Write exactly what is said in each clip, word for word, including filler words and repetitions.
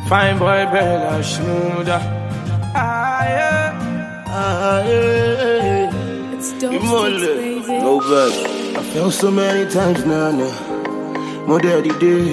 Fine boy, Bella Shmuda. Ah, yeah. Ah, yeah. It's dope sticks, baby. No bad. I felt so many times now, now. More daddy day.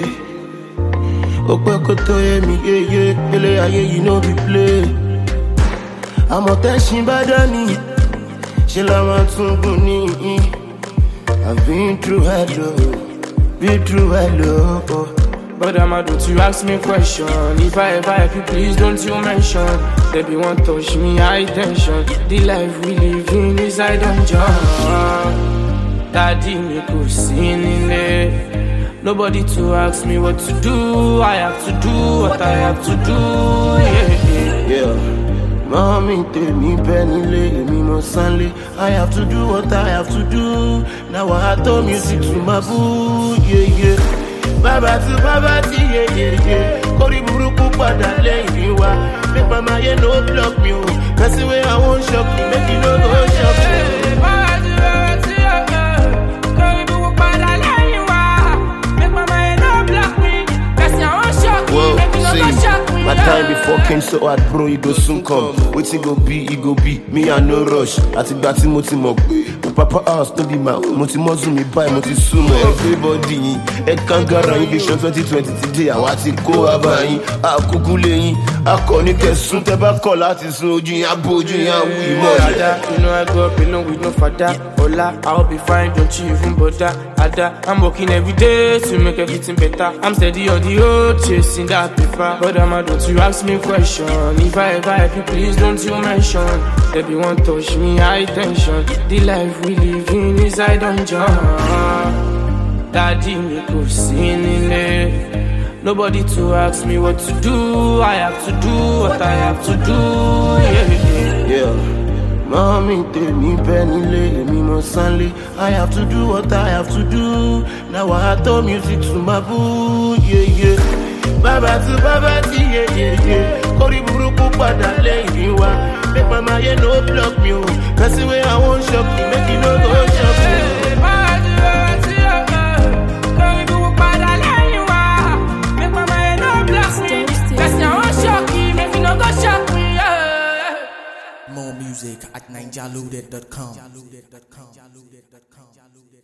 Ope koto ye mi ye ye. Ele aye you know be play. I'm a teshin badani. She la want to buni. I've been through hello. Been through hello. But I'ma don't you ask me a question. If I ever help you, please don't you mention. There be one touch me, high tension. The life we live in is I don't jump. Daddy me go sing in it. Nobody to ask me what to do. I have to do what I have to do. Yeah, yeah. Yeah. Mommy, tell me penny lay, me no sanly. I have to do what I have to do. Now I have to music to my boo. Yeah, yeah. Baba to Baba to yeah, yeah, yeah. Kori buruku pada lẹ́yìn wa. Make mama yeah no block me. Cause the way I won't shock me, make you no go shock me. Baba to Baba to yeah, yeah. Kori buruku pada lẹ́yìn wa. Make mama yeah no block me. Cause I won't shock me, make you no go shock me. My time before came so hard, bro, it go soon come. Waiting go be, it go be. Me I no rush. Ati gbati mo ti mo pe. My papa house no be my own. Mo ti mo zoom me buy, mo ti sumo everybody. E kangara invasion twenty twenty today. Àwa ti kó abayin, a kuku leyin. Akọni kẹsùn tẹ́ bá kọ̀ láti sun ojú yẹn abojú yẹn awu ìmọ̀lẹ̀. You know I grew up alone with no father. Hola, I'll be fine, don't you even bother. Ada, I'm working every day to make everything better. I'm steady on the road, chasing that paper. But I'ma don't you ask me a question. If I ever help you, please don't you mention. There be one touch me, high tension. The life we live in is I don't jump. Daddy me go sing in it. Nobody to ask me what to do. I have to do what I have to do. Yeah, yeah. Yeah. Mommy, tell me penny lay, me no sanly. I have to do what I have to do. Now I have to music to my boo. Yeah, yeah. Baba to Baba to yeah, yeah, yeah. Kori buruku pada lẹ́yìn wa. Make mama yeah no block me. Cause the way I won't shock me, make you no go shock me. More music at ninja loaded dot com.